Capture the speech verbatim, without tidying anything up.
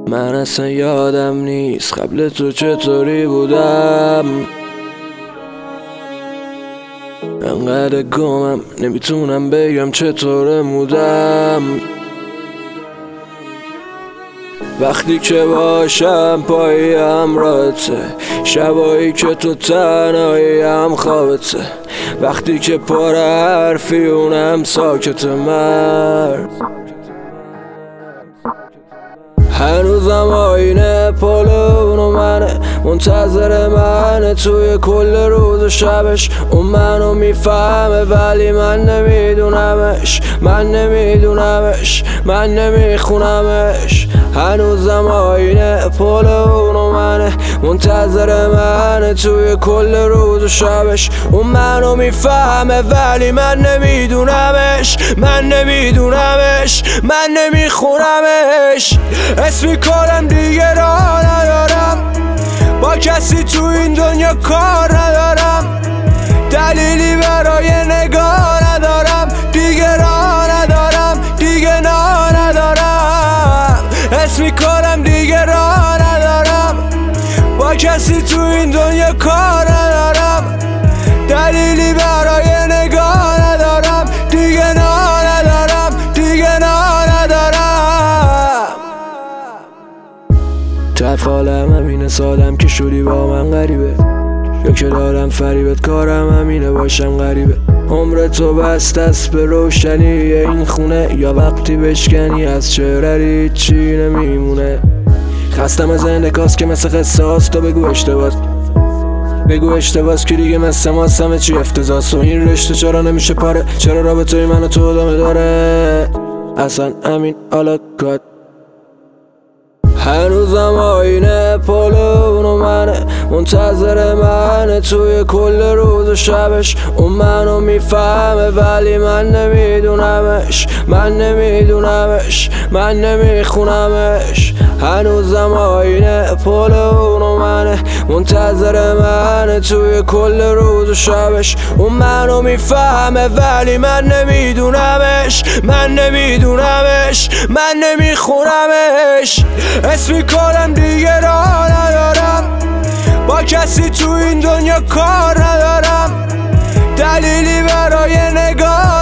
من اصلا یادم نیست قبل تو چطوری بودم. انقدر گمم نمیتونم بگم چطور مودم. وقتی که باشم پای همراهته، شبایی که تو تنهایی هم خوابته. وقتی که پر حرفی اونم ساکت مرد. هنوزم آینه پلو اونو منه، منتظر منه توی کل روز و شبش. اون منو میفهمه ولی من نمیدونمش، من نمیدونمش، من نمیخونمش. هنوزم آینه پلو اونو منه، منتظر منه توی کل روز و شبش. اون منو میفهمه ولی من نمیدونمش، من نمیدونمش، من نمیخونمش. اسم میکنم دیگه راه ندارم، با کسی تو این دنیا کار ندارم. دلیلی برای نگاه ندارم، دیگه راه ندارم، دیگه ناه ندارم. اسم میکنم دیگه راه ندارم، با کسی تو این دنیا کار ندارم. دلیلی برای نگاه ندارم، دیگه ناه ندارم، دیگه ناه ندارم. تفالم همینه، سادم که شدی با من غریبه، یا که دارم فریبت کارم همینه باشم غریبه. عمر تو بست است به روشنی این خونه، یا وقتی بشکنی از چهره چی نمیمونه. خستم از انعکاس که مثل قصه هاست، تو بگو اشتباس، بگو اشتباس که دیگه مثل ماست همه چی افتضاحه. و این رشته چرا نمیشه پاره، چرا رابطه من و تو ادامه داره؟ اصلا همین علاقات. هنوزم آینه پلو اونو منه، منتظر منه توی کل روز و شبش. اون منو میفهمه ولی من نمیدونمش، من نمیدونمش، من نمیخونمش. هنوزم آینه پلو اونو منه، منتظر منه توی کل روز و شبش. اون منو میفهمه ولی من نمیدونمش، من نمیدونمش، من نمیخونمش. اسم میکنم دیگه راه ندارم، با کسی تو این دنیا کار ندارم. دلیلی برای نگاه